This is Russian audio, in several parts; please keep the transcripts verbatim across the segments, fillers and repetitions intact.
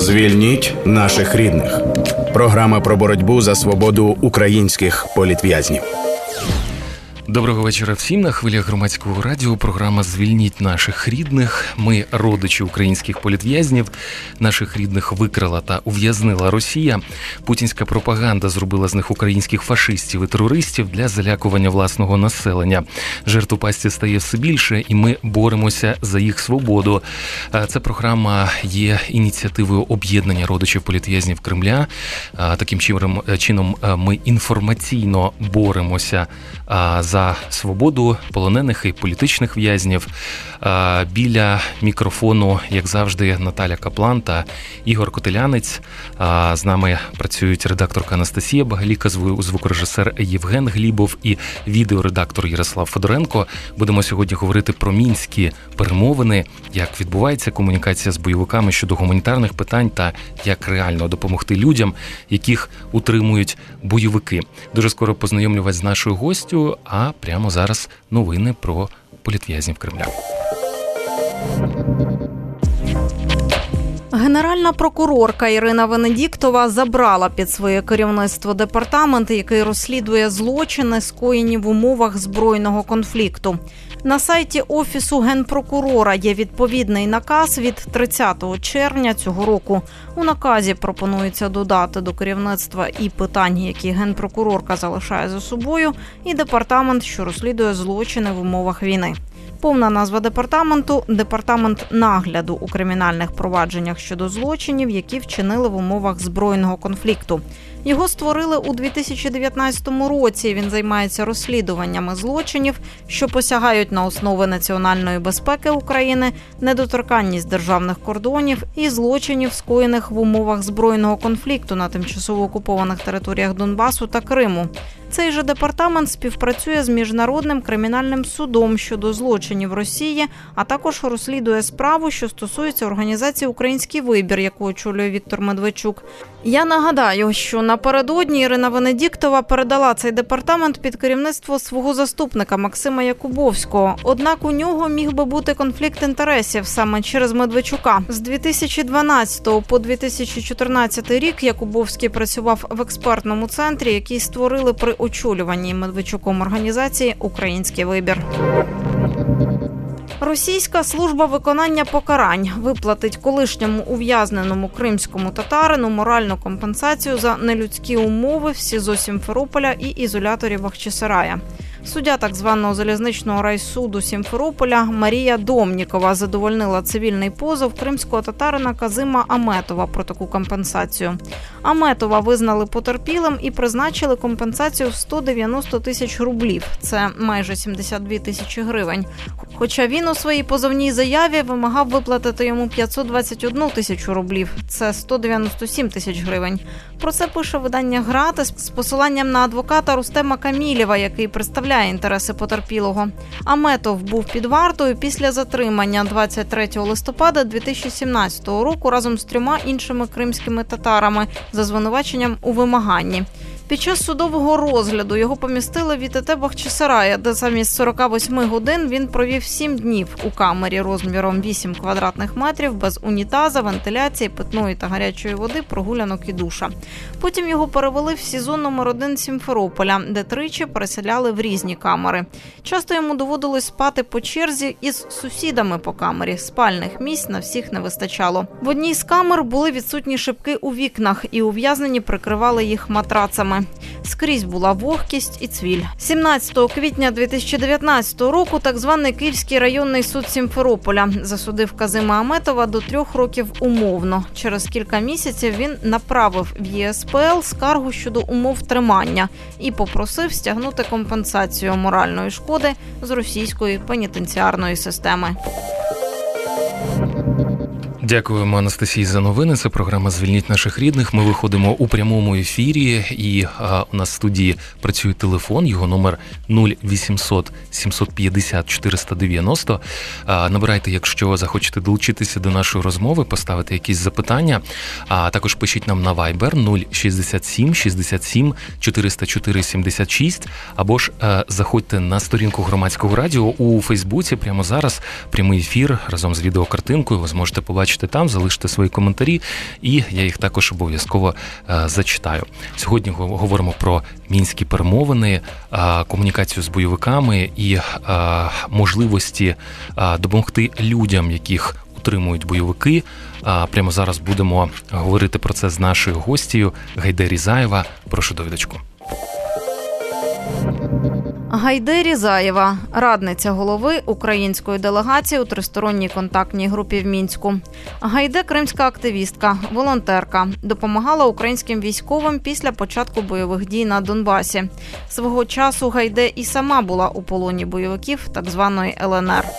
Звільніть наших рідних. Програма про боротьбу за свободу українських політв'язнів. Доброго вечора всім. На хвилях Громадського радіо програма «Звільніть наших рідних». Ми родичі українських політв'язнів. Наших рідних викрала та ув'язнила Росія. Путінська пропаганда зробила з них українських фашистів і терористів для залякування власного населення. Жертв у пастці стає все більше, і ми боремося за їх свободу. Ця програма є ініціативою об'єднання родичів політв'язнів Кремля. Таким чином ми інформаційно боремося за свободу полонених і політичних в'язнів. Біля мікрофону, як завжди, Наталя Каплан та Ігор Котелянець. З нами працюють редакторка Анастасія Багаліка, звукорежисер Євген Глібов і відеоредактор Ярослав Федоренко. Будемо сьогодні говорити про мінські перемовини, як відбувається комунікація з бойовиками щодо гуманітарних питань та як реально допомогти людям, яких утримують бойовики. Дуже скоро познайомлю вас з нашою гостю, а прямо зараз новини про політв'язнів Кремля. Генеральна прокурорка Ірина Венедіктова забрала під своє керівництво департамент, який розслідує злочини, скоєні в умовах збройного конфлікту. На сайті Офісу Генпрокурора є відповідний наказ від тридцятого червня цього року. У наказі пропонується додати до керівництва і питань, які Генпрокурорка залишає за собою, і департамент, що розслідує злочини в умовах війни. Повна назва департаменту – Департамент нагляду у кримінальних провадженнях щодо злочинів, які вчинили в умовах збройного конфлікту. Його створили у дві тисячі дев'ятнадцятому році. Він займається розслідуваннями злочинів, що посягають на основи національної безпеки України, недоторканність державних кордонів і злочинів, скоєних в умовах збройного конфлікту на тимчасово окупованих територіях Донбасу та Криму. Цей же департамент співпрацює з Міжнародним кримінальним судом щодо злочинів Росії, а також розслідує справу, що стосується організації «Український вибір», яку очолює Віктор Медведчук. Я нагадаю, що напередодні Ірина Венедіктова передала цей департамент під керівництво свого заступника Максима Якубовського. Однак у нього міг би бути конфлікт інтересів саме через Медведчука. З дві тисячі дванадцятого по дві тисячі чотирнадцятий рік Якубовський працював в експертному центрі, який створили при очолюванні Медведчуком організації «Український вибір». Російська служба виконання покарань виплатить колишньому ув'язненому кримському татарину моральну компенсацію за нелюдські умови в СІЗО Сімферополя і ізоляторі Бахчисарая. Суддя так званого залізничного райсуду Сімферополя Марія Домнікова задовольнила цивільний позов кримського татарина Казима Аметова про таку компенсацію. Аметова визнали потерпілим і призначили компенсацію в сто дев'яносто тисяч рублів. Це майже сімдесят дві тисячі гривень. Хоча він у своїй позовній заяві вимагав виплатити йому п'ятсот двадцять одну тисячу рублів. Це сто дев'яносто сім тисяч гривень. Про це пише видання «Гратис» з посиланням на адвоката Рустема Камілєва, який представляє інтереси потерпілого. Аметов був під вартою після затримання двадцять третього листопада дві тисячі сімнадцятого року разом з трьома іншими кримськими татарами за звинуваченням у вимаганні. Під час судового розгляду його помістили в ІТТ Бахчисарая, де замість сорок вісім годин він провів сім днів у камері розміром вісім квадратних метрів без унітаза, вентиляції, питної та гарячої води, прогулянок і душа. Потім його перевели в СІЗО номер один Сімферополя, де тричі переселяли в різні камери. Часто йому доводилось спати по черзі із сусідами по камері. Спальних місць на всіх не вистачало. В одній з камер були відсутні шибки у вікнах, і ув'язнені прикривали їх матрацами. Скрізь була вогкість і цвіль. сімнадцятого квітня дві тисячі дев'ятнадцятого року так званий Київський районний суд Сімферополя засудив Казима Аметова до трьох років умовно. Через кілька місяців він направив в Є С П Л скаргу щодо умов тримання і попросив стягнути компенсацію моральної шкоди з російської пенітенціарної системи. Дякуємо, Анастасії, за новини. Це програма «Звільніть наших рідних». Ми виходимо у прямому ефірі, і а, у нас в студії працює телефон, його номер нуль вісімсот сімсот п'ятдесят чотириста дев'яносто. А, набирайте, якщо захочете долучитися до нашої розмови, поставити якісь запитання. А також пишіть нам на Viber нуль шістдесят сім шістдесят сім чотириста чотири сімдесят шість, або ж а, заходьте на сторінку Громадського радіо у Фейсбуці. Прямо зараз прямий ефір разом з відеокартинкою. Ви зможете побачити залиште там, залиште свої коментарі, і я їх також обов'язково зачитаю. Сьогодні говоримо про мінські перемовини, комунікацію з бойовиками і можливості допомогти людям, яких утримують бойовики. Прямо зараз будемо говорити про це з нашою гостею Гайде Різаєва. Прошу, довідочку. Гайде Різаєва, радниця голови української делегації у тристоронній контактній групі в Мінську. Гайде – кримська активістка, волонтерка. Допомагала українським військовим після початку бойових дій на Донбасі. Свого часу Гайде і сама була у полоні бойовиків так званої ел ен ер.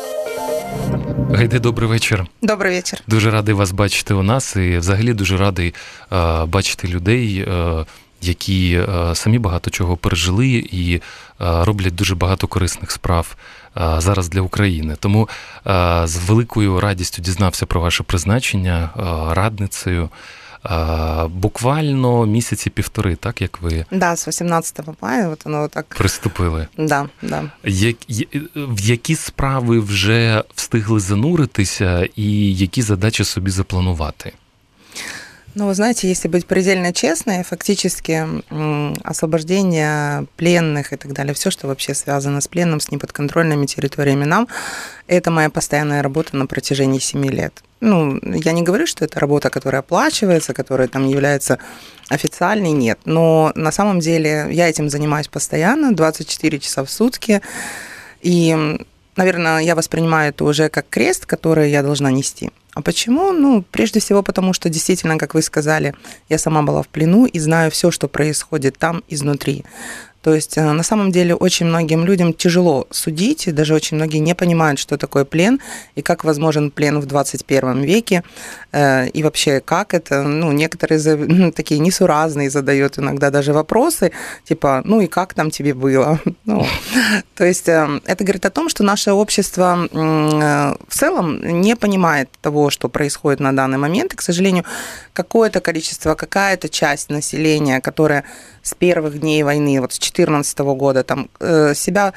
Гайде, добрий вечір. Добрий вечір. Дуже радий вас бачити у нас і взагалі дуже радий е, бачити людей, е, які е, самі багато чого пережили і е, роблять дуже багато корисних справ е, зараз для України. Тому е, з великою радістю дізнався про ваше призначення е, радницею. Е, буквально місяці півтори, так, як ви... Да, з вісімнадцятого мая, от воно так... Приступили. Да, да. Як, в які справи вже встигли зануритися і які задачі собі запланувати? Ну, вы знаете, если быть предельно честной, фактически освобождение пленных и так далее, все, что вообще связано с пленом, с неподконтрольными территориями нам, это моя постоянная работа на протяжении семи лет. Ну, я не говорю, что это работа, которая оплачивается, которая там является официальной, нет. Но на самом деле я этим занимаюсь постоянно, двадцать четыре часа в сутки. И, наверное, я воспринимаю это уже как крест, который я должна нести. А почему? Ну, прежде всего потому, что действительно, как вы сказали, я сама была в плену и знаю все, что происходит там изнутри. То есть, на самом деле, очень многим людям тяжело судить, и даже очень многие не понимают, что такое плен, и как возможен плен в двадцать первом веке, и вообще как это. Ну, некоторые такие несуразные задают иногда даже вопросы, типа, ну и как там тебе было? Ну, то есть, это говорит о том, что наше общество в целом не понимает того, что происходит на данный момент, и, к сожалению, какое-то количество, какая-то часть населения, которая с первых дней войны, вот с две тысячи четырнадцатого года, там, себя,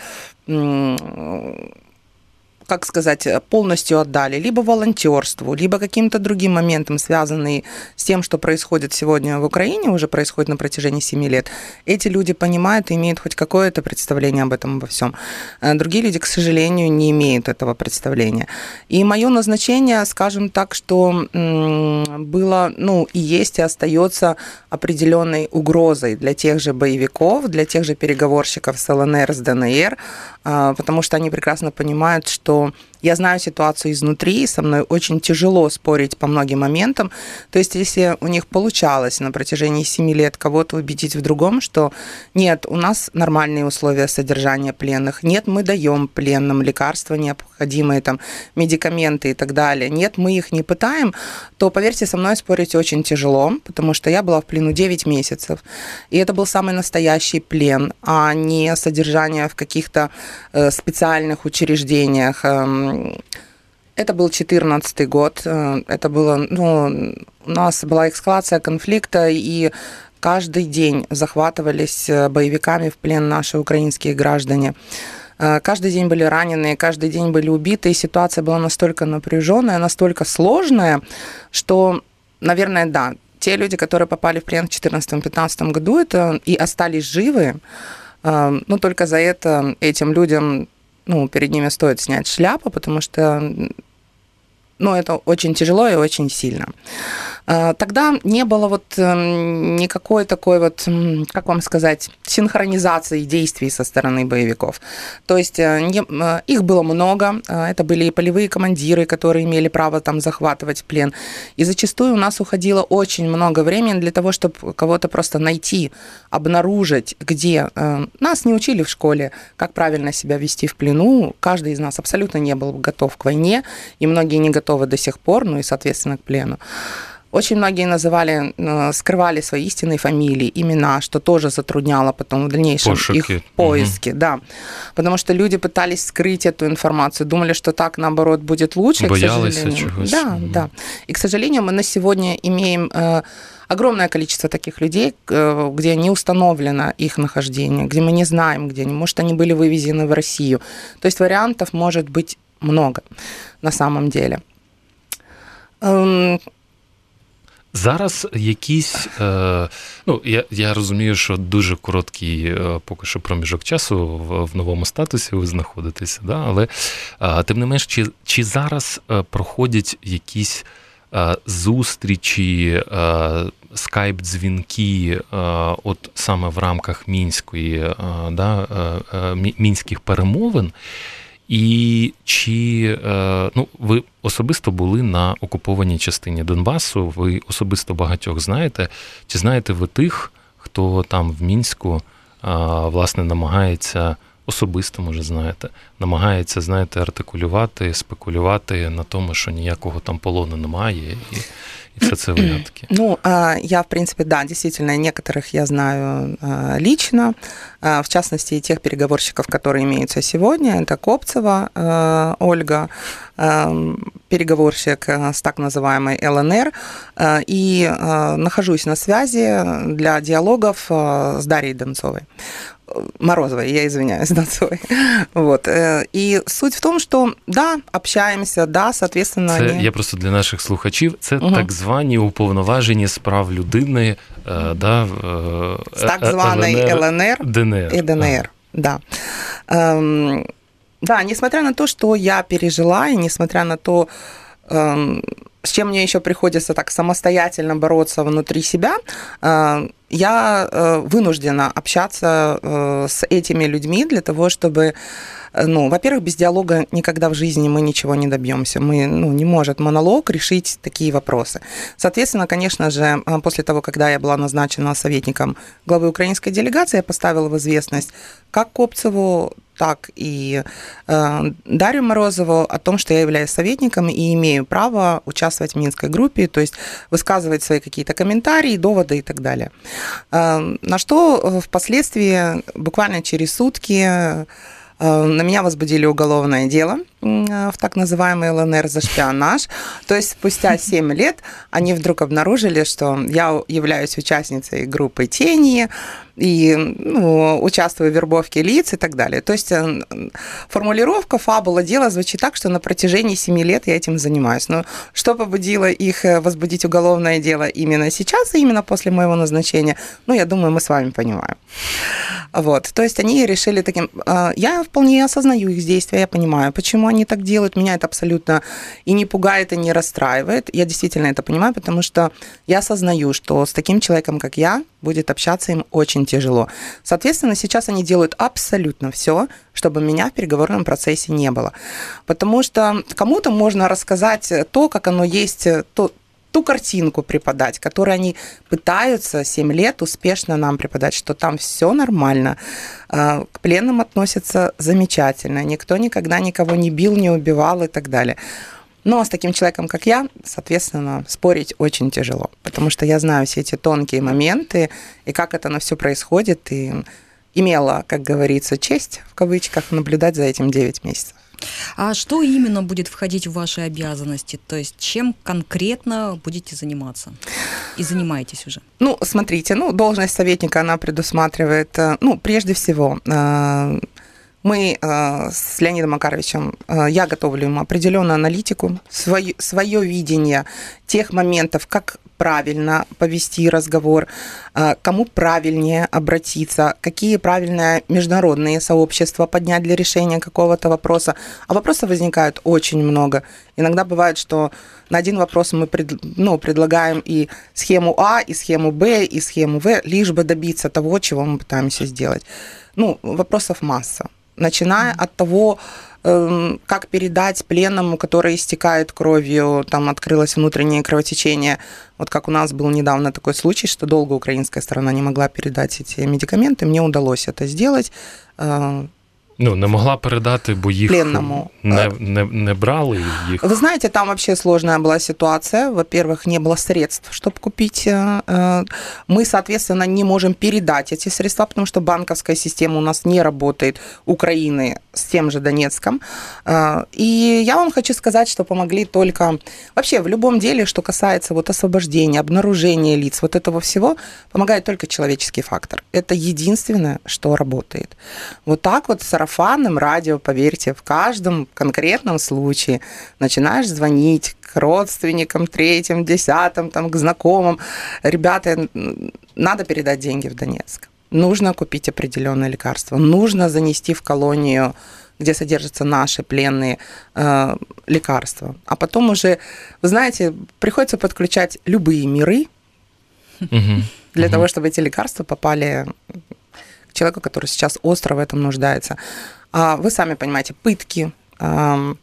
как сказать, полностью отдали либо волонтерству, либо каким-то другим моментам, связанные с тем, что происходит сегодня в Украине, уже происходит на протяжении семи лет. Эти люди понимают и имеют хоть какое-то представление об этом, обо всем. Другие люди, к сожалению, не имеют этого представления. И мое назначение, скажем так, что было, ну, и есть, и остается определенной угрозой для тех же боевиков, для тех же переговорщиков с эл эн эр, с дэ эн эр, потому что они прекрасно понимают, что я знаю ситуацию изнутри, и со мной очень тяжело спорить по многим моментам. То есть, если у них получалось на протяжении семи лет кого-то убедить в другом, что нет, у нас нормальные условия содержания пленных, нет, мы даем пленным лекарства необходимые, там, медикаменты и так далее, нет, мы их не пытаем, то, поверьте, со мной спорить очень тяжело, потому что я была в плену девять месяцев, и это был самый настоящий плен, а не содержание в каких-то специальных учреждениях. Это был четырнадцатый год, это было, ну, у нас была эскалация конфликта, и каждый день захватывались боевиками в плен наши украинские граждане. Каждый день были ранены, каждый день были убиты, и ситуация была настолько напряженная, настолько сложная, что, наверное, да, те люди, которые попали в плен в две тысячи четырнадцатом-пятнадцатом году, это и остались живы, но только за это этим людям, ну, перед ними стоит снять шляпу, потому что, ну, это очень тяжело и очень сильно. Тогда не было вот никакой такой вот, как вам сказать, синхронизации действий со стороны боевиков. То есть не, их было много, это были и полевые командиры, которые имели право там захватывать в плен. И зачастую у нас уходило очень много времени для того, чтобы кого-то просто найти, обнаружить, где. Нас не учили в школе, как правильно себя вести в плену. Каждый из нас абсолютно не был готов к войне, и многие не готовы до сих пор, ну и, соответственно, к плену. Очень многие называли, скрывали свои истинные фамилии, имена, что тоже затрудняло потом в дальнейшем Пошуки. их поиски. Угу. Да. Потому что люди пытались скрыть эту информацию, думали, что так, наоборот, будет лучше. Боялись к чего-то. Да, угу. да. И, к сожалению, мы на сегодня имеем э, огромное количество таких людей, э, где не установлено их нахождение, где мы не знаем, где они. Может, они были вывезены в Россию. То есть вариантов может быть много на самом деле. Эм... Зараз якісь, е, ну, я, я розумію, що дуже короткий е, поки що проміжок часу в, в новому статусі ви знаходитеся, да? Але е, тим не менш, чи, чи зараз е, проходять якісь е, зустрічі, е, скайп-дзвінки, е, от саме в рамках мінської, е, да, е, е, мінських перемовин, і чи, ну, ви особисто були на окупованій частині Донбасу, ви особисто багатьох знаєте, чи знаєте ви тих, хто там в Мінську, власне, намагається, особисто, може, знаєте, намагається, знаєте, артикулювати, спекулювати на тому, що ніякого там полону немає, і, и все это вариантки? Ну, я, в принципе, да, действительно, некоторых я знаю лично, в частности, и тех переговорщиков, которые имеются сегодня, это Копцева Ольга, переговорщик с так называемой ЛНР, и нахожусь на связи для диалогов с Дарьей Донцовой. Морозовой, я извиняюсь, Донцовой. Вот. И суть в том, что, да, общаемся, да, соответственно... Це, они... я просто для наших слухачів, це угу. так звані уповноважені з прав людини, е, да, з так званої ЛНР, ДНР. И ДНР, а. да. Эм, да, несмотря на то, что я пережила, и несмотря на то, эм, с чем мне еще приходится так самостоятельно бороться внутри себя, э, я вынуждена общаться с этими людьми для того, чтобы, ну, во-первых, без диалога никогда в жизни мы ничего не добьемся. Мы, ну, не может монолог решить такие вопросы. Соответственно, конечно же, после того, когда я была назначена советником главы украинской делегации, я поставила в известность как Копцеву, так и э, Дарью Морозову о том, что я являюсь советником и имею право участвовать в Минской группе, то есть высказывать свои какие-то комментарии, доводы и так далее. Э, на что впоследствии, буквально через сутки, э, на меня возбудили уголовное дело в так называемый ЛНР за шпионаж. То есть спустя семь лет они вдруг обнаружили, что я являюсь участницей группы «Тени», и, ну, участвую в вербовке лиц и так далее. То есть формулировка, фабула дела звучит так, что на протяжении семи лет я этим занимаюсь. Но что побудило их возбудить уголовное дело именно сейчас, и именно после моего назначения, ну, я думаю, мы с вами понимаем. Вот. То есть они решили таким... Я вполне осознаю их действия, я понимаю, почему они так делают. Меня это абсолютно и не пугает, и не расстраивает. Я действительно это понимаю, потому что я осознаю, что с таким человеком, как я, будет общаться им очень тяжело. Соответственно, сейчас они делают абсолютно все, чтобы меня в переговорном процессе не было. Потому что кому-то можно рассказать то, как оно есть, то, ту картинку преподать, которую они пытаются семь лет успешно нам преподать, что там все нормально, к пленным относятся замечательно, никто никогда никого не бил, не убивал и так далее. Но с таким человеком, как я, соответственно, спорить очень тяжело, потому что я знаю все эти тонкие моменты и как это на все происходит, и имела, как говорится, честь, в кавычках, наблюдать за этим девять месяцев. А что именно будет входить в ваши обязанности? То есть чем конкретно будете заниматься? И занимаетесь уже? Ну, смотрите, ну, должность советника, она предусматривает, ну, прежде всего... Мы э, с Леонидом Макаровичем, э, я готовлю ему определенную аналитику, свое, свое видение тех моментов, как правильно повести разговор, э, кому правильнее обратиться, какие правильные международные сообщества поднять для решения какого-то вопроса. А вопросов возникает очень много. Иногда бывает, что на один вопрос мы пред, ну, предлагаем и схему А, и схему Б, и схему В, лишь бы добиться того, чего мы пытаемся сделать. Ну, вопросов масса. Начиная от того, как передать пленному, который истекает кровью, там открылось внутреннее кровотечение. Вот как у нас был недавно такой случай, что долго украинская сторона не могла передать эти медикаменты. Мне удалось это сделать. Ну, не могла передати, бо їх пленному. Не, не, не брали їх. Вы знаете, там вообще сложная была ситуация. Во-первых, не было средств, чтобы купить. Мы, соответственно, не можем передать эти средства, потому что банковская система у нас не работает, Украины с тем же Донецком. И я вам хочу сказать, что помогли только... Вообще, в любом деле, что касается вот освобождения, обнаружения лиц, вот этого всего, помогает только человеческий фактор. Это единственное, что работает. Вот так вот сарафанным радио, поверьте, в каждом конкретном случае начинаешь звонить к к родственникам, третьим, десятым, там, к знакомым. Ребята, надо передать деньги в Донецк. Нужно купить определенные лекарства. Нужно занести в колонию, где содержатся наши пленные, э, лекарства. А потом уже, вы знаете, приходится подключать любые миры uh-huh. для uh-huh. того, чтобы эти лекарства попали к человеку, который сейчас остро в этом нуждается. А вы сами понимаете, пытки, э,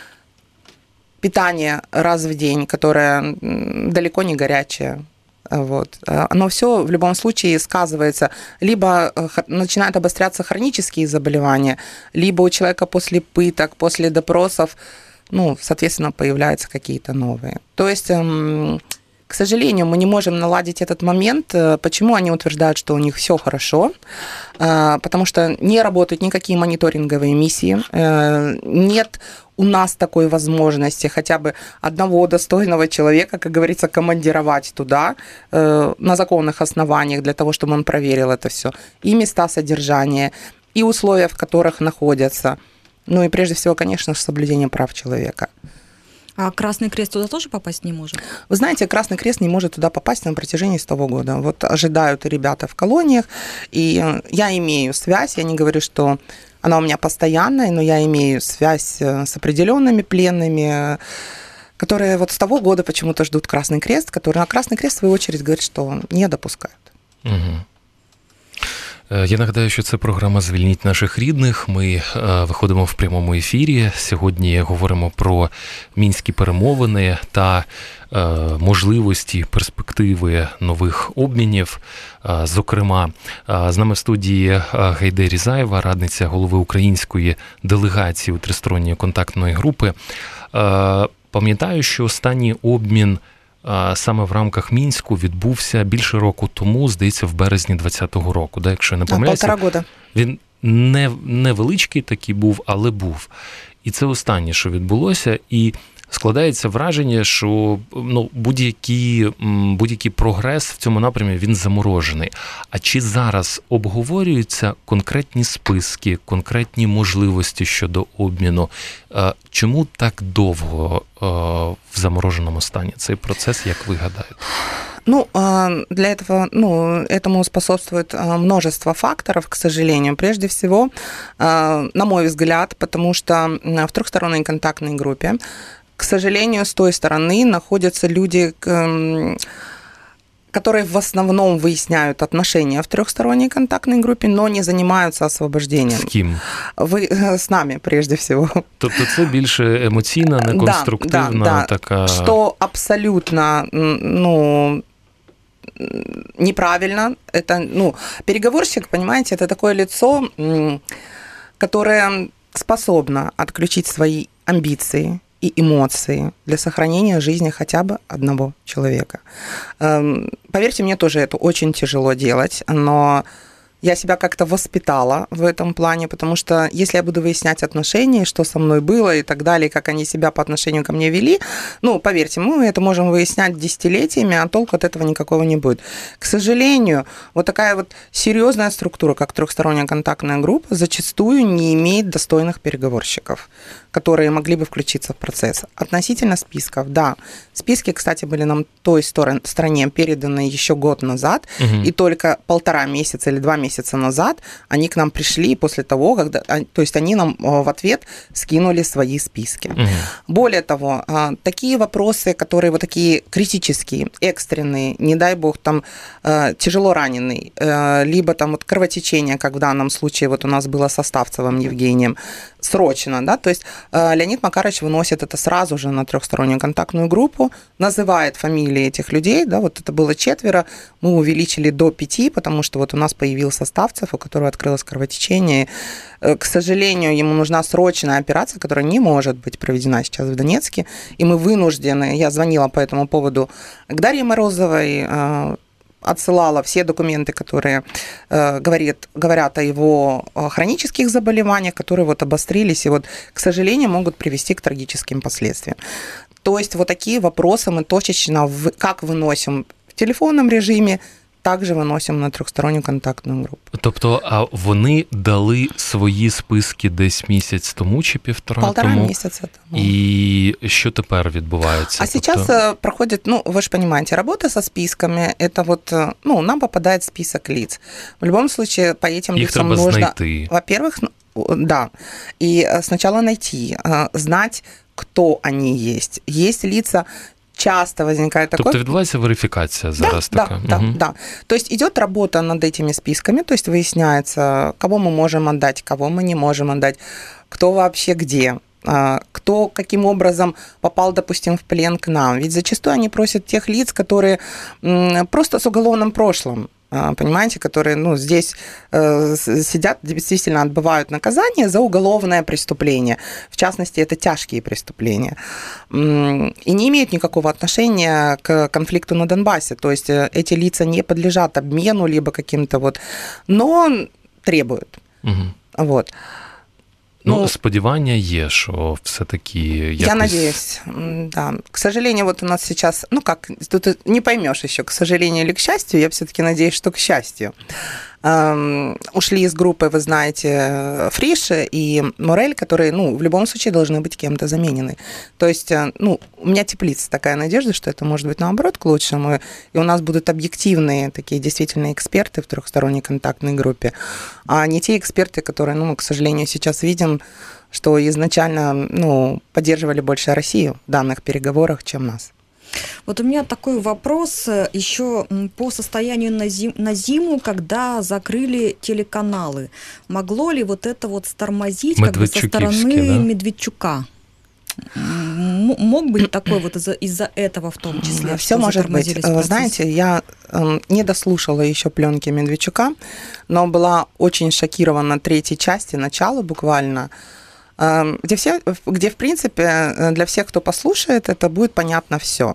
питание раз в день, которое далеко не горячее, вот. Оно все в любом случае сказывается. Либо начинают обостряться хронические заболевания, либо у человека после пыток, после допросов, ну, соответственно, появляются какие-то новые. То есть, к сожалению, мы не можем наладить этот момент. Почему они утверждают, что у них все хорошо? Потому что не работают никакие мониторинговые миссии, нет у нас такой возможности хотя бы одного достойного человека, как говорится, командировать туда э, на законных основаниях для того, чтобы он проверил это все. И места содержания, и условия, в которых находятся. Ну и прежде всего, конечно, соблюдение прав человека. А Красный Крест туда тоже попасть не может? Вы знаете, Красный Крест не может туда попасть на протяжении с того года. Вот ожидают ребята в колониях, и я имею связь, я не говорю, что она у меня постоянная, но я имею связь с определенными пленными, которые вот с того года почему-то ждут Красный Крест, который на Красный Крест, в свою очередь, говорит, что не допускают. Угу. Я нагадаю, що це програма «Звільніть наших рідних». Ми виходимо в прямому ефірі. Сьогодні говоримо про мінські перемовини та можливості, перспективи нових обмінів. Зокрема, з нами в студії Гайде Різаєва, радниця голови української делегації у тристоронньої контактної групи. Пам'ятаю, що останній обмін саме в рамках Мінську відбувся більше року тому, здається, в березні двадцятого року, да, якщо я не помиляюся. Полтора года. Він не, невеличкий такий був, але був. І це останнє, що відбулося, і складається враження, що ну, будь-який, будь-який прогрес в цьому напрямі, він заморожений. А чи зараз обговорюються конкретні списки, конкретні можливості щодо обміну? Чому так довго в замороженому стані цей процес, як ви гадаєте? Ну, для этого, ну, этому способствует множество факторов, к сожалению. Прежде всего, на мой взгляд, потому что в трехсторонней контактной группе, к сожалению, с той стороны находятся люди, которые в основном выясняют отношения в трехсторонней контактной группе, но не занимаются освобождением. С кем? Ви с нами, прежде всего. Тобто це більше емоційна, неконструктивна да, да, да. така... Что абсолютно, ну, неправильно. Это, ну, переговорщик, понимаете, это такое лицо, которое способно отключить свои амбиции и эмоции для сохранения жизни хотя бы одного человека. Поверьте, мне тоже это очень тяжело делать, но я себя как-то воспитала в этом плане, потому что если я буду выяснять отношения, что со мной было и так далее, как они себя по отношению ко мне вели, ну, поверьте, мы это можем выяснять десятилетиями, а толку от этого никакого не будет. К сожалению, вот такая вот серьезная структура, как трехсторонняя контактная группа, зачастую не имеет достойных переговорщиков, которые могли бы включиться в процесс. Относительно списков, да. Списки, кстати, были нам той стране переданы еще год назад, угу. и только полтора месяца или два месяца назад они к нам пришли после того, когда, то есть они нам в ответ скинули свои списки. Угу. Более того, такие вопросы, которые вот такие критические, экстренные, не дай бог, там тяжело раненый, либо там вот кровотечение, как в данном случае вот у нас было со Ставцевым Евгением, срочно, да, то есть Леонид Макарович выносит это сразу же на трехстороннюю контактную группу, называет фамилии этих людей, да, вот это было четверо, мы увеличили до пяти, потому что вот у нас появился Ставцев, у которого открылось кровотечение. К сожалению, ему нужна срочная операция, которая не может быть проведена сейчас в Донецке, и мы вынуждены, я звонила по этому поводу к Дарье Морозовой, отсылала все документы, которые э, говорит, говорят о его хронических заболеваниях, которые вот обострились и вот, к сожалению, могут привести к трагическим последствиям. То есть вот такие вопросы мы точечно в, как выносим в телефонном режиме, также выносим на трехстороннюю контактную группу. Тобто, а вони дали свої списки десь місяць тому чи півтора Полтора тому? месяца тому. І що тепер відбувається? А сейчас Тобто... проходит, ну, вы же понимаете, работа со списками, это вот, ну, нам попадает список лиц. В любом случае, по этим Их лицам треба нужно... знайти. Во-первых, да. И сначала найти, знать, кто они есть. Есть лица... Часто возникает такое... Тобто відбувається верифікація зараз да, така? Да, угу. да, да. То есть идет работа над этими списками, то есть выясняется, кого мы можем отдать, кого мы не можем отдать, кто вообще где, кто каким образом попал, допустим, в плен к нам. Ведь зачастую они просят тех лиц, которые просто с уголовным прошлым, понимаете, которые, ну, здесь э, сидят, действительно отбывают наказание за уголовное преступление. В частности, это тяжкие преступления. И не имеют никакого отношения к конфликту на Донбассе. То есть эти лица не подлежат обмену, либо каким-то вот... Но требуют. Угу. Вот. Ну, ну, сподівання є, що все-таки якось... Я надеюсь, да. К сожалению, вот у нас сейчас, ну как, тут не поймешь еще, к сожалению или к счастью, я все-таки надеюсь, что к счастью. Эм, ушли из группы, вы знаете, Фриши и Морель, которые, ну, в любом случае должны быть кем-то заменены. То есть, ну, у меня теплится такая надежда, что это может быть наоборот к лучшему, и у нас будут объективные такие действительно эксперты в трехсторонней контактной группе, а не те эксперты, которые, ну, мы, к сожалению, сейчас видим, что изначально, ну, поддерживали больше Россию в данных переговорах, чем нас. Вот у меня такой вопрос еще по состоянию на, зим, на зиму, когда закрыли телеканалы. Могло ли вот это вот стормозить как бы со стороны да? Медведчука? Мог быть такой вот из-за, из-за этого в том числе? Все может быть. Вы знаете, я э, не дослушала еще пленки Медведчука, но была очень шокирована третьей части, начала буквально, где, все, где, в принципе, для всех, кто послушает, это будет понятно все.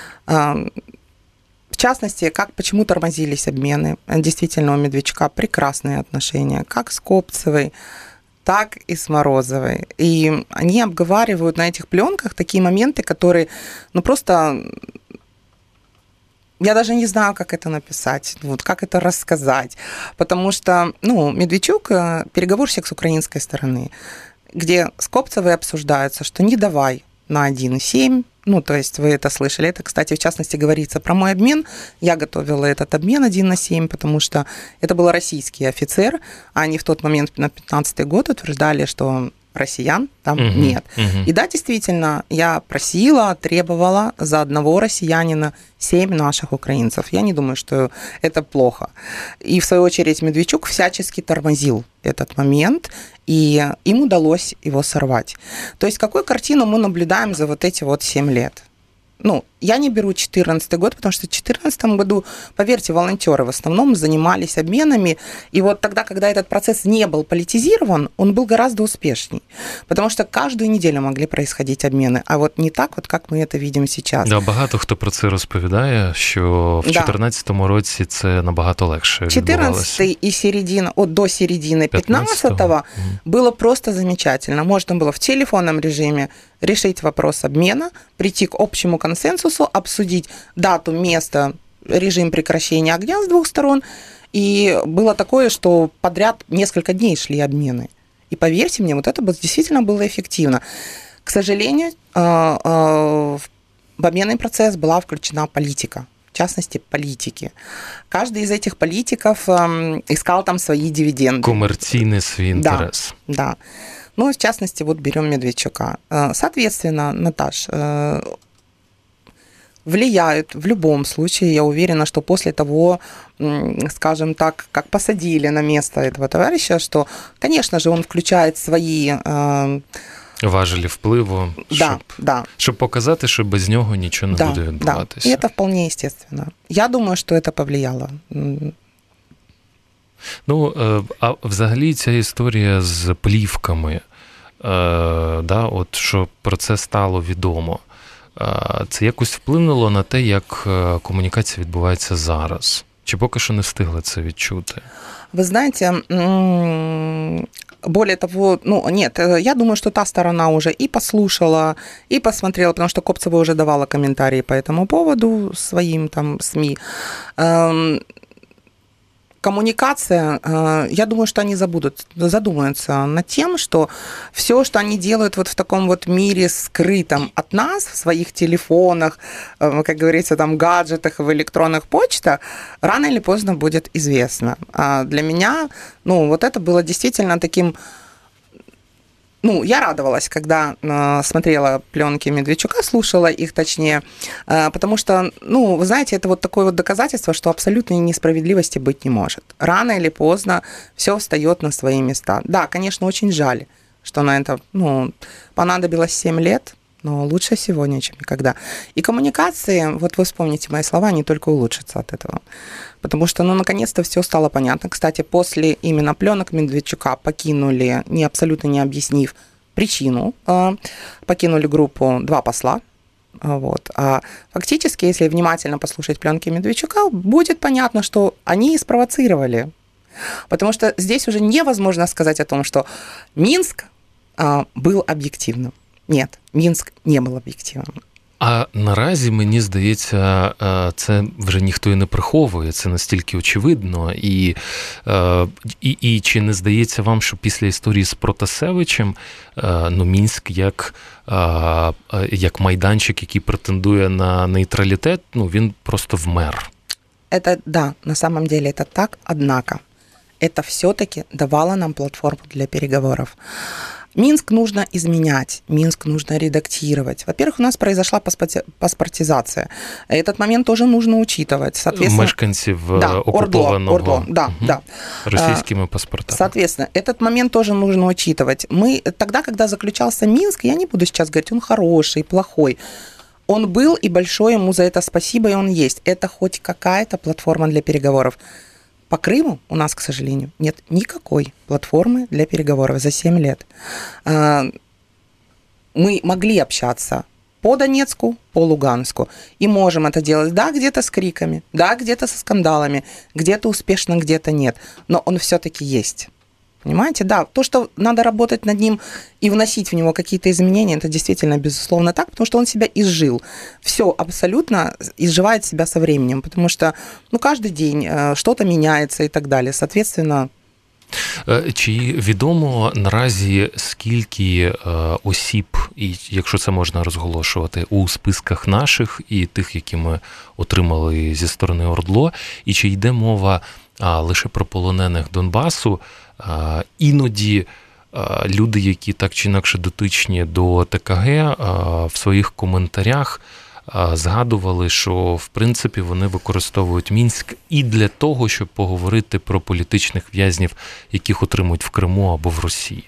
В частности, как, почему тормозились обмены. Действительно, у Медведчука прекрасные отношения, как с Копцевой, так и с Морозовой. И они обговаривают на этих пленках такие моменты, которые, ну, просто... Я даже не знаю, как это написать, вот, как это рассказать. Потому что, ну, Медведчук – переговорщик с украинской стороны, где с Копцевой обсуждается, что не давай на один и семь, ну, то есть вы это слышали. Это, кстати, в частности, говорится про мой обмен. Я готовила этот обмен один на семь, потому что это был российский офицер, а они в тот момент, на пятнадцатый год, утверждали, что россиян там uh-huh, нет. Uh-huh. И да, действительно, я просила, требовала за одного россиянина семь наших украинцев. Я не думаю, что это плохо. И, в свою очередь, Медведчук всячески тормозил этот момент, и им удалось его сорвать. То есть какую картину мы наблюдаем за вот эти вот семь лет? Ну, я не беру четырнадцатый год, потому что в две тысячи четырнадцатом году, поверьте, волонтеры в основном занимались обменами, и вот тогда, когда этот процесс не был политизирован, он был гораздо успешней, потому что каждую неделю могли происходить обмены, а вот не так, вот как мы это видим сейчас. Да, багато хто про це розповідає, що в чотирнадцятому році це набагато легше відбувалося. четырнадцатый и середина, от до середины пятнадцатого было просто замечательно. Можно было в телефонном режиме решить вопрос обмена, прийти к общему консенсусу, обсудить дату, место, режим прекращения огня с двух сторон. И было такое, что подряд несколько дней шли обмены. И поверьте мне, вот это действительно было эффективно. К сожалению, в обменный процесс была включена политика. В частности, политики. Каждый из этих политиков искал там свои дивиденды. Коммерційний свій інтерес. Да, да. Ну, в частности, вот берем Медведчука. Соответственно, Наташ, влияют в любом случае, я уверена, что после того, скажем так, как посадили на место этого товарища, что, конечно же, он включает свои... Важелі впливу, да, щоб, да. щоб показати, що без нього нічого не да, буде відбуватися. Да. И это вполне естественно. Я думаю, что это повлияло. Ну, а взагалі ця історія з плівками, да, от що про це стало відомо, це якось вплинуло на те, як комунікація відбувається зараз? Чи поки що не встигли це відчути? Вы знаете, более того, ну, нет, я думаю, что та сторона уже и послушала, и посмотрела, потому что Копцева уже давала комментарии по этому поводу своим там СМИ. коммуникация, я думаю, что они забудут, задумаются над тем, что все, что они делают вот в таком вот мире скрытом от нас, в своих телефонах, как говорится, там, гаджетах, в электронных почтах, рано или поздно будет известно. А для меня, ну, вот это было действительно таким... Ну, я радовалась, когда э, смотрела пленки Медведчука, слушала их точнее, э, потому что, ну, вы знаете, это вот такое вот доказательство, что абсолютной несправедливости быть не может. Рано или поздно все встает на свои места. Да, конечно, очень жаль, что на это, ну, понадобилось семь лет, но лучше сегодня, чем никогда. И коммуникации, вот вы вспомните мои слова, они только улучшатся от этого. Потому что, ну, наконец-то все стало понятно. Кстати, после именно пленок Медведчука покинули, не абсолютно не объяснив причину, покинули группу два посла. Вот. А фактически, если внимательно послушать пленки Медведчука, будет понятно, что они и спровоцировали. Потому что здесь уже невозможно сказать о том, что Минск был объективным. Нет, Мінськ не був об'єктивним. А наразі, мені здається, це вже ніхто і не приховує, це настільки очевидно. І, і, і чи не здається вам, що після історії з Протасевичем, ну, Мінськ як, як майданчик, який претендує на нейтралітет, ну, він просто вмер? Это, да, на самом деле это так, однако это все-таки давало нам платформу для переговоров. Минск нужно изменять, Минск нужно редактировать. Во-первых, у нас произошла паспортизация. Этот момент тоже нужно учитывать. Соответственно, мешканців да, окупованного Ордло, Ордло, да, угу. да. Российскими паспортами. Соответственно, этот момент тоже нужно учитывать. Мы тогда, когда заключался Минск, я не буду сейчас говорить, он хороший, плохой. Он был, и большое ему за это спасибо, и он есть. Это хоть какая-то платформа для переговоров. По Крыму у нас, к сожалению, нет никакой платформы для переговоров за семь лет. Мы могли общаться по Донецку, по Луганску, и можем это делать, да, где-то с криками, да, где-то со скандалами, где-то успешно, где-то нет, но он все-таки есть. Понимаете, да, то, что надо работать над ним и вносить в него какие-то изменения, это действительно, безусловно, так, потому что он себя изжил. Все абсолютно изживает себя со временем, потому что, ну, каждый день что-то меняется и так далее, соответственно. Чи відомо наразі, скільки осіб, і якщо це можна розголошувати, у списках наших і тих, які ми отримали зі сторони Ордло, і чи йде мова а, лише про полонених Донбасу? А, іноді а, люди, які так чи інакше дотичні до ТКГ, а, в своїх коментарях а, згадували, що в принципі вони використовують Мінськ і для того, щоб поговорити про політичних в'язнів, яких отримують в Криму або в Росії.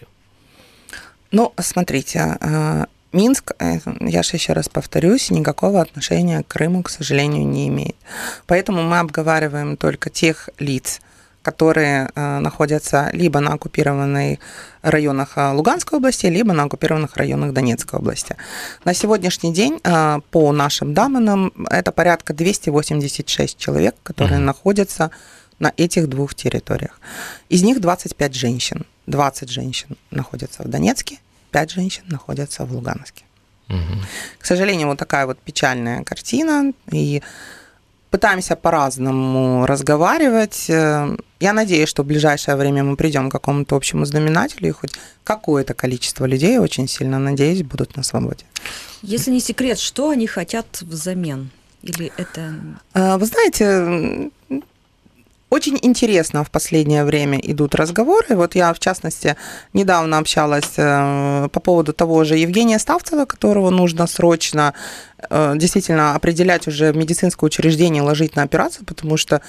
Ну, смотрите, Минск, я же еще раз повторюсь, никакого отношения к Крыму, к сожалению, не имеет. Поэтому мы обговариваем только тех лиц, которые находятся либо на оккупированных районах Луганской области, либо на оккупированных районах Донецкой области. На сегодняшний день, по нашим данным, это порядка двести восемьдесят шесть человек, которые mm-hmm. находятся на этих двух территориях. Из них двадцать пять женщин. двадцать женщин находятся в Донецке, пять женщин находятся в Луганске. Угу. К сожалению, вот такая вот печальная картина, и пытаемся по-разному разговаривать. Я надеюсь, что в ближайшее время мы придем к какому-то общему знаменателю, и хоть какое-то количество людей, очень сильно надеюсь, будут на свободе. Если не секрет, что они хотят взамен? Или это... Вы знаете... Очень интересно в последнее время идут разговоры. Вот я, в частности, недавно общалась по поводу того же Евгения Ставцева, которого нужно срочно действительно определять уже в медицинское учреждение, ложить на операцию, потому что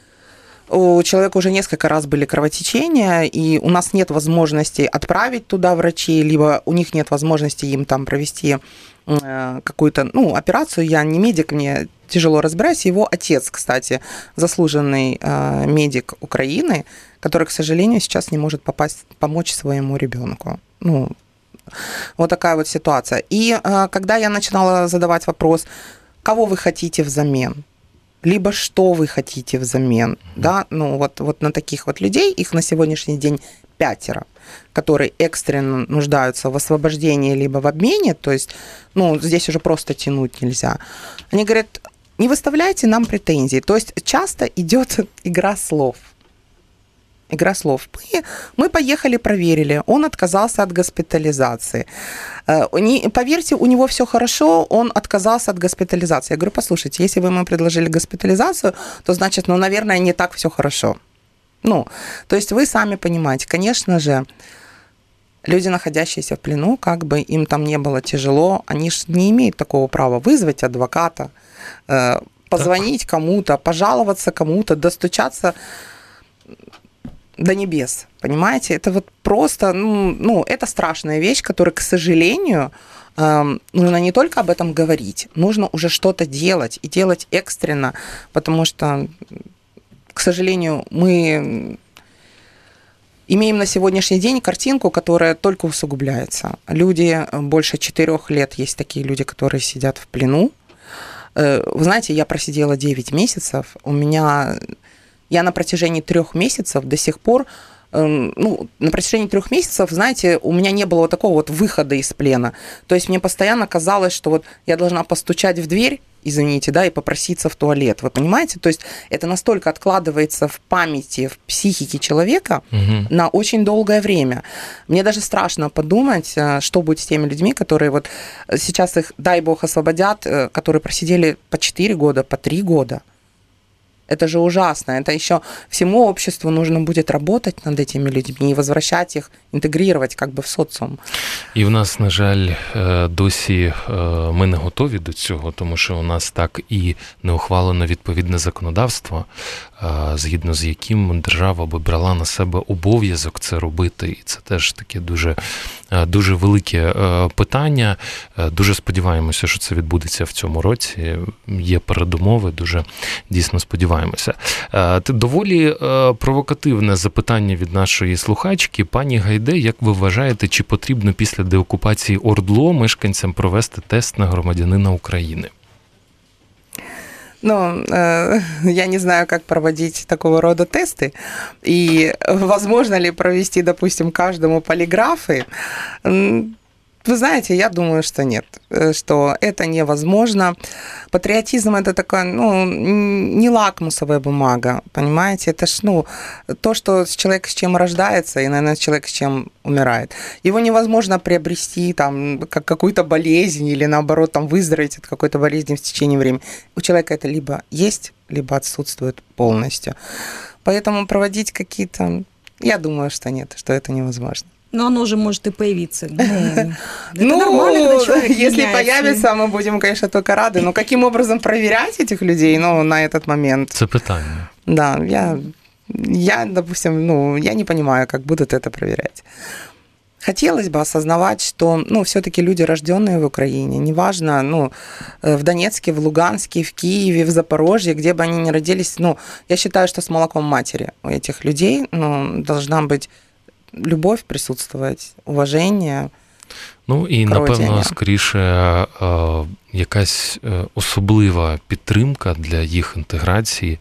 у человека уже несколько раз были кровотечения, и у нас нет возможности отправить туда врачей, либо у них нет возможности им там провести какую-то, ну, операцию. Я не медик, мне тяжело разбираюсь. Его отец, кстати, заслуженный э, медик Украины, который, к сожалению, сейчас не может попасть, помочь своему ребенку. Ну, вот такая вот ситуация. И э, когда я начинала задавать вопрос, кого вы хотите взамен, либо что вы хотите взамен, да, ну, вот, вот на таких вот людей, их на сегодняшний день пятеро, которые экстренно нуждаются в освобождении либо в обмене, то есть, ну, здесь уже просто тянуть нельзя. Они говорят, не выставляйте нам претензий. То есть часто идет игра слов. игра слов. Мы, мы поехали, проверили, он отказался от госпитализации. Не, поверьте, у него все хорошо, он отказался от госпитализации. Я говорю, послушайте, если вы ему предложили госпитализацию, то значит, ну, наверное, не так все хорошо. Ну, то есть вы сами понимаете, конечно же, люди, находящиеся в плену, как бы им там не было тяжело, они же не имеют такого права вызвать адвоката, позвонить так. кому-то, пожаловаться кому-то, достучаться до небес, понимаете? Это вот просто, ну, ну это страшная вещь, которая, к сожалению, э, нужно не только об этом говорить, нужно уже что-то делать, и делать экстренно, потому что, к сожалению, мы имеем на сегодняшний день картинку, которая только усугубляется. Люди больше четырех лет, есть такие люди, которые сидят в плену. Вы знаете, я просидела девять месяцев, у меня... Я на протяжении трех месяцев до сих пор, ну, на протяжении трех месяцев, знаете, у меня не было вот такого вот выхода из плена. То есть мне постоянно казалось, что вот я должна постучать в дверь, извините, да, и попроситься в туалет. Вы понимаете? То есть это настолько откладывается в памяти, в психике человека угу. на очень долгое время. Мне даже страшно подумать, что будет с теми людьми, которые вот сейчас их, дай бог, освободят, которые просидели по четыре года, по три года. Это же ужасно. Это еще всему обществу нужно будет работать над этими людьми і возвращать їх, інтегрувати як би в соціум. І в нас, на жаль, досі ми не готові до цього, тому що у нас так і не ухвалено відповідне законодавство, згідно з яким держава би брала на себе обов'язок це робити. І це теж таке дуже, дуже велике питання. Дуже сподіваємося, що це відбудеться в цьому році. Є передумови, дуже дійсно сподіваємося. Доволі провокативне запитання від нашої слухачки. Пані Гайде, як ви вважаєте, чи потрібно після деокупації ОРДЛО мешканцям провести тест на громадянина України? Ну, э, я не знаю, как проводить такого рода тесты, и возможно ли провести, допустим, каждому полиграфы. Вы знаете, я думаю, что нет, что это невозможно. Патриотизм – это такая, ну, не лакмусовая бумага, понимаете? Это ж, ну, то, что человек с чем рождается, и, наверное, человек с чем умирает. Его невозможно приобрести, там, как какую-то болезнь или, наоборот, там, выздороветь от какой-то болезни в течение времени. У человека это либо есть, либо отсутствует полностью. Поэтому проводить какие-то... Я думаю, что нет, что это невозможно. Но оно же может и появиться. Ну, это ну нормально, когда человек если меняется. появится, мы будем, конечно, только рады. Но каким образом проверять этих людей, ну, на этот момент? Это питание. Да, я, я, допустим, ну, я не понимаю, как будут это проверять. Хотелось бы осознавать, что, ну, все-таки люди, рожденные в Украине, неважно, ну, в Донецке, в Луганске, в Киеве, в Запорожье, где бы они ни родились, ну, я считаю, что с молоком матери у этих людей, ну, должна быть любов присутствовать, уваження. Ну і, напевно, скоріше, якась особлива підтримка для їх інтеграції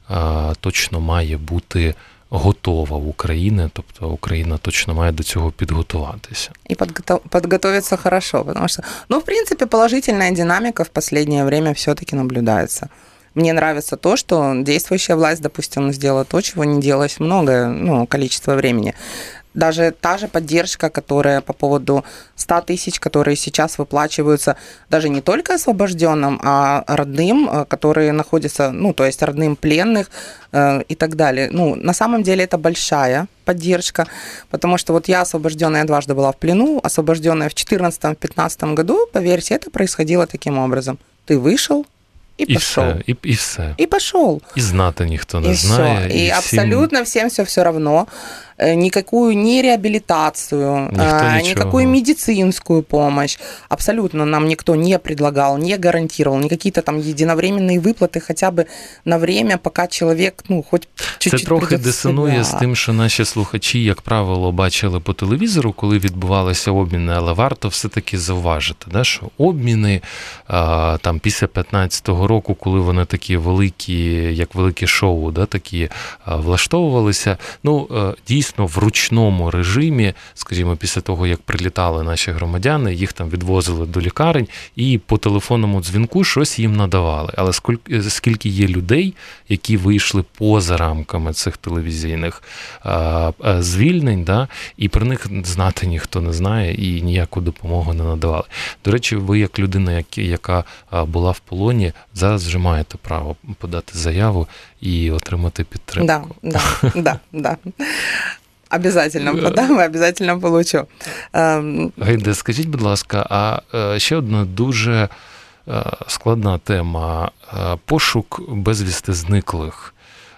точно має бути готова в Україні, тобто Україна точно має до цього підготуватися. И подготов... подготовиться хорошо, потому что, ну, в принципе, положительная динамика в последнее время все-таки наблюдается. Мне нравится то, что действующая власть, допустим, сделала то, чего не делалось многое, ну, количество времени. Даже та же поддержка, которая по поводу ста тысяч, которые сейчас выплачиваются даже не только освобожденным, а родным, которые находятся, ну, то есть родным пленных э, и так далее. Ну, на самом деле это большая поддержка, потому что вот я освобожденная дважды была в плену, освобожденная в четырнадцатом-пятнадцатом году, поверьте, это происходило таким образом. Ты вышел, и, и пошел. Все, и, и все. И пошел. И знати ніхто не и знає. Все. И, и абсолютно всем... всем все все равно. Никакую ни реабилитацию, никакую медицинскую помощь. Абсолютно нам никто не предлагал, не гарантировал, ни какие-то там единовременные выплаты хотя бы на время, пока человек, ну, хоть чуть-чуть. Це трохи дисонує з тим, що наші слухачі, як правило, бачили по телевізору, коли відбувалися обміни, але варто все-таки зауважити, да, що обміни а, там після п'ятнадцятого року, коли вони такі великі, як велике шоу, да, такі а, влаштовувалися, ну, а, дійсно, дійсно в ручному режимі, скажімо, після того, як прилітали наші громадяни, їх там відвозили до лікарень і по телефонному дзвінку щось їм надавали. Але скільки, скільки є людей, які вийшли поза рамками цих телевізійних а, а, звільнень, да, і про них знати ніхто не знає і ніяку допомогу не надавали. До речі, ви як людина, яка була в полоні, зараз вже маєте право подати заяву і отримати підтримку. Да, да, да, да. Обязательно подам, обязательно получу. Гайде, скажіть, будь ласка, а ще одна дуже складна тема – пошук безвісти зниклих.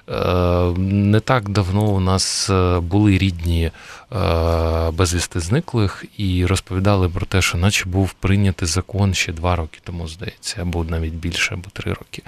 Не так давно у нас були рідні безвісти зниклих і розповідали про те, що наче був прийнятий закон ще два роки тому, здається, або навіть більше, або три роки.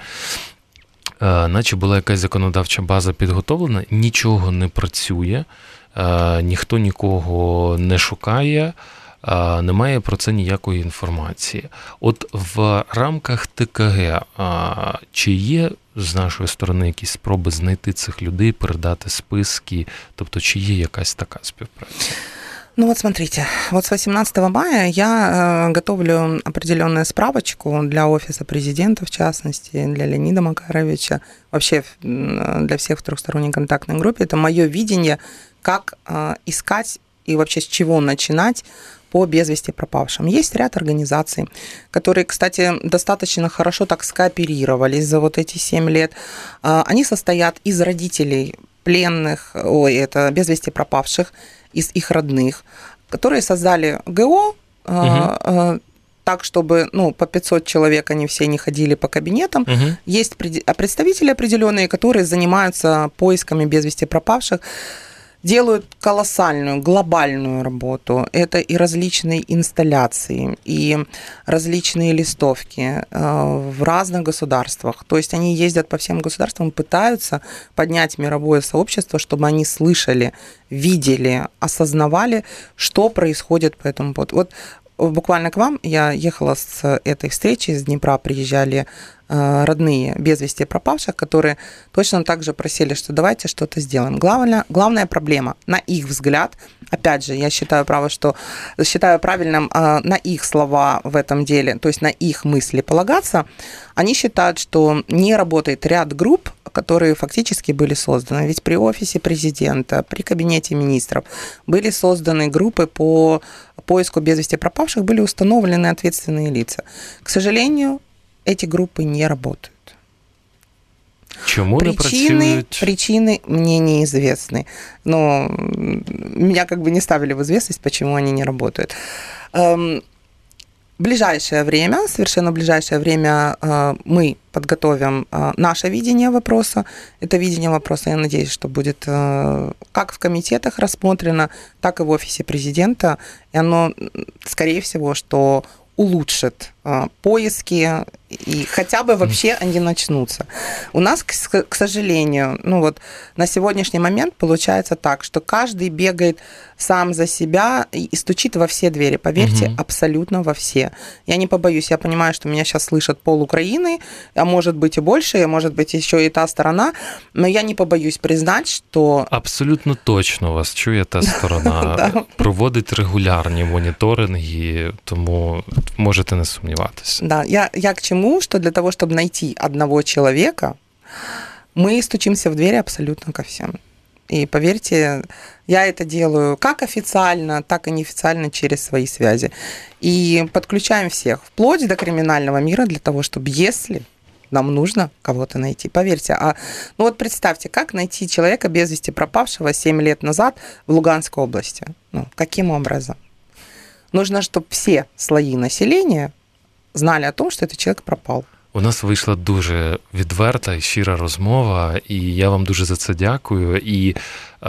Наче була якась законодавча база підготовлена, нічого не працює, ніхто нікого не шукає, немає про це ніякої інформації. От в рамках ТКГ чи є з нашої сторони якісь спроби знайти цих людей, передати списки, тобто чи є якась така співпраця? Ну вот смотрите, вот с восемнадцатого мая я э, готовлю определенную справочку для Офиса Президента, в частности, для Леонида Макаровича, вообще для всех в трехсторонней контактной группе. Это мое видение, как э, искать и вообще с чего начинать по без вести пропавшим. Есть ряд организаций, которые, кстати, достаточно хорошо так скооперировались за вот эти семь лет. Э, они состоят из родителей пленных, ой, это без вести пропавших, из их родных, которые создали ГО, угу. так, чтобы ну, по пятьсот человек они все не ходили по кабинетам. Угу. Есть представители определенные, которые занимаются поисками без вести пропавших, делают колоссальную, глобальную работу. Это и различные инсталляции, и различные листовки в разных государствах. То есть они ездят по всем государствам, пытаются поднять мировое сообщество, чтобы они слышали, видели, осознавали, что происходит по этому поводу. Вот буквально к вам я ехала с этой встречи, из Днепра приезжали родные без вести пропавших, которые точно так же просили, что давайте что-то сделаем. Главная, главная проблема, на их взгляд, опять же, я считаю, право, что, считаю правильным на их слова в этом деле, то есть на их мысли полагаться, они считают, что не работает ряд групп, которые фактически были созданы. Ведь при Офисе Президента, при Кабинете министров были созданы группы по поиску без вести пропавших, были установлены ответственные лица. К сожалению, эти группы не работают. Чему причины, причины мне неизвестны. Но меня как бы не ставили в известность, почему они не работают. В ближайшее время, совершенно ближайшее время мы подготовим наше видение вопроса. Это видение вопроса, я надеюсь, что будет как в комитетах рассмотрено, так и в Офисе Президента. И оно, скорее всего, что улучшит а, поиски, и хотя бы вообще они начнутся. У нас, к, к сожалению, ну вот на сегодняшний момент получается так, что каждый бегает сам за себя и стучит во все двери. Поверьте, угу. абсолютно во все. Я не побоюсь, я понимаю, что меня сейчас слышат пол Украины, а может быть и больше, а может быть еще и та сторона, но я не побоюсь признать, что... Абсолютно точно вас чує та сторона. Проводить регулярні моніторинги, тому можете не сумніватися. Да, я, я к чему, что для того, чтобы найти одного человека, мы стучимся в двери абсолютно ко всем. И поверьте, я это делаю как официально, так и неофициально через свои связи. И подключаем всех, вплоть до криминального мира, для того, чтобы, если нам нужно кого-то найти. Поверьте, а ну вот представьте, как найти человека без вести пропавшего семь лет назад в Луганской области? Ну, каким образом? Нужно, чтобы все слои населения знали о том, що цей чоловік пропав. У нас вийшла дуже відверта і щира розмова, і я вам дуже за це дякую. І е,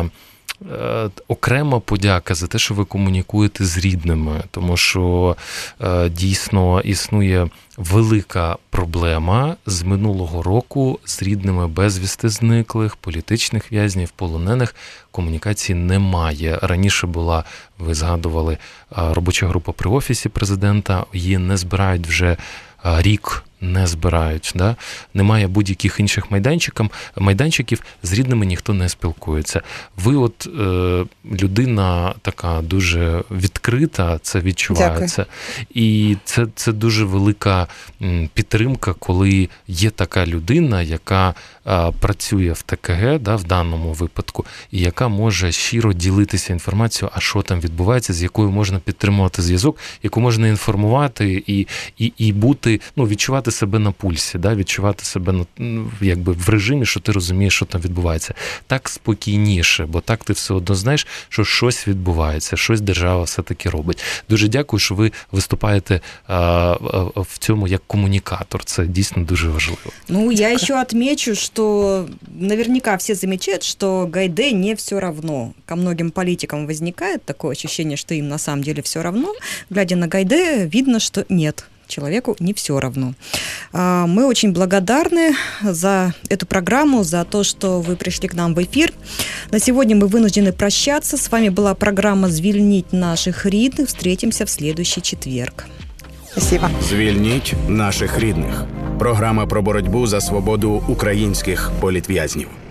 е, окрема подяка за те, що ви комунікуєте з рідними, тому що е, дійсно існує велика проблема з минулого року з рідними безвісти зниклих, політичних в'язнів, полонених. Комунікації немає. Раніше була, ви згадували, робоча група при Офісі Президента, її не збирають вже рік не збирають. Да? Немає будь-яких інших майданчиків, майданчиків, з рідними ніхто не спілкується. Ви от е, людина така дуже відкрита, це відчувається. Дякую. І це, це дуже велика підтримка, коли є така людина, яка е, працює в ТКГ, да, в даному випадку, і яка може щиро ділитися інформацією, а що там відбувається, з якою можна підтримувати зв'язок, яку можна інформувати і, і, і бути, ну, відчувати себе на пульсі, да, відчувати себе на, якби в режимі, що ти розумієш, що там відбувається. Так спокійніше, бо так ти все одно знаєш, що щось відбувається, щось держава все-таки робить. Дуже дякую, що ви виступаєте а, а, в цьому як комунікатор. Це дійсно дуже важливо. Ну, я ще отмечу, что наверняка все замечают, что Гайде не все равно. Ко многим политикам возникает такое ощущение, что им на самом деле все равно. Глядя на Гайде, видно, что нет. Человеку не все равно. Мы очень благодарны за эту программу, за то, что вы пришли к нам в эфир. На сегодня мы вынуждены прощаться. С вами была программа «Звільніть наших рідних». Встретимся в следующий четверг. Спасибо. «Звільніть наших рідних». Програма про боротьбу за свободу українських політв'язнів.